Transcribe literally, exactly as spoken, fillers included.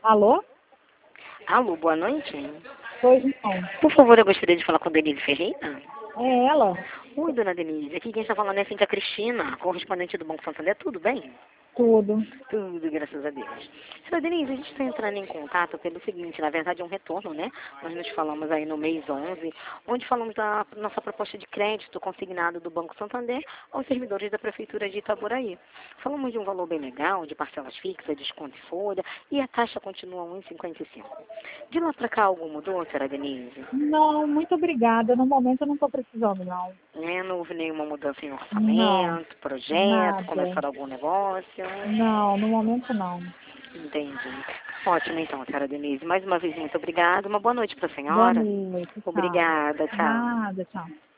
Alô? Alô, boa noite. Pois não. Por favor, eu gostaria de falar com a Denise Ferreira. É ela? Oi, dona Denise. Aqui quem está falando é a Cíntia Cristina, correspondente do Banco Santander. Tudo bem? Tudo. Tudo, graças a Deus. Senhora Denise, a gente está entrando em contato pelo seguinte, na verdade é um retorno, né? Nós nos falamos aí no mês onze, onde falamos da nossa proposta de crédito consignado do Banco Santander aos servidores da Prefeitura de Itaboraí. Falamos de um valor bem legal, de parcelas fixas, desconto e folha, e a taxa continua um vírgula cinquenta e cinco. De lá para cá algo mudou, senhora Denise? Não, muito obrigada. No momento eu não estou precisando, não. É, não houve nenhuma mudança em Não, orçamento, projeto, nada. começaram algum negócio? Não, no momento não. Entendi. Ótimo, então, senhora Denise. Mais uma vez, muito obrigada. Uma boa noite para a Boa senhora. noite, tchau. Obrigada, tchau. Nada, tchau.